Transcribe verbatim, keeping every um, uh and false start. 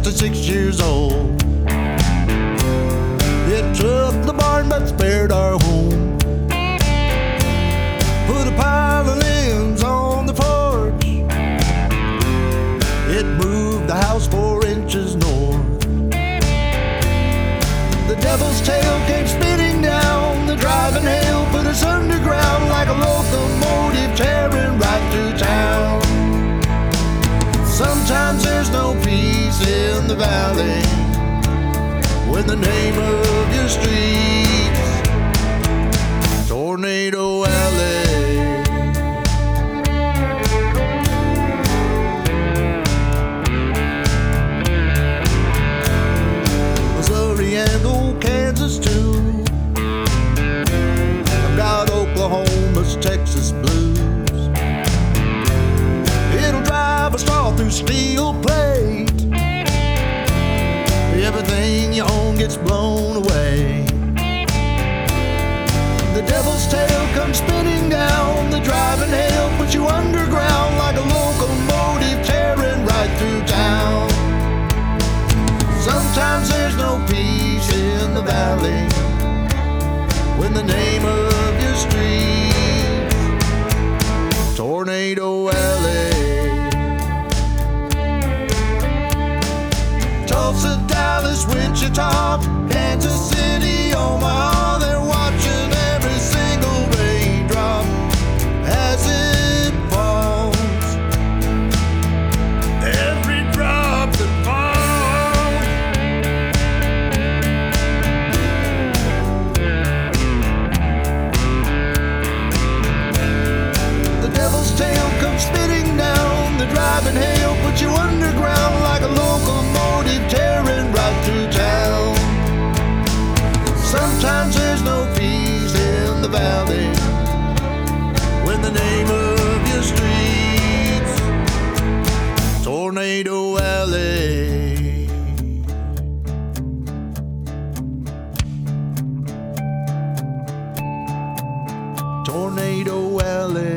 sixty-six years old. It took the barn but spared our home. Put a pile of limbs on the porch. It moved the house four inches north. The devil's tail came spinning down. The driving hail put us underground like a locomotive tearing right through town. Sometimes there's no peace in the valley when the name of your street's Tornado Alley. Missouri and old Kansas too. I've got Oklahoma's Texas blues. It'll drive a straw through steel plate. Everything you own gets blown away. The devil's tail comes spinning down. The driving hail puts you underground like a locomotive tearing right through town. Sometimes there's no peace in the valley when the name of your street's Tornado Alley. Tulsa, Dallas, Wichita, Kansas City, Omaha, they're watching every single raindrop as it falls. Every drop that falls. The devil's tail comes spinning down. The driving hail puts you underground like a locomotive tearing right through town. Sometimes there's no peace in the valley when the name of your street's Tornado Alley. Tornado Alley.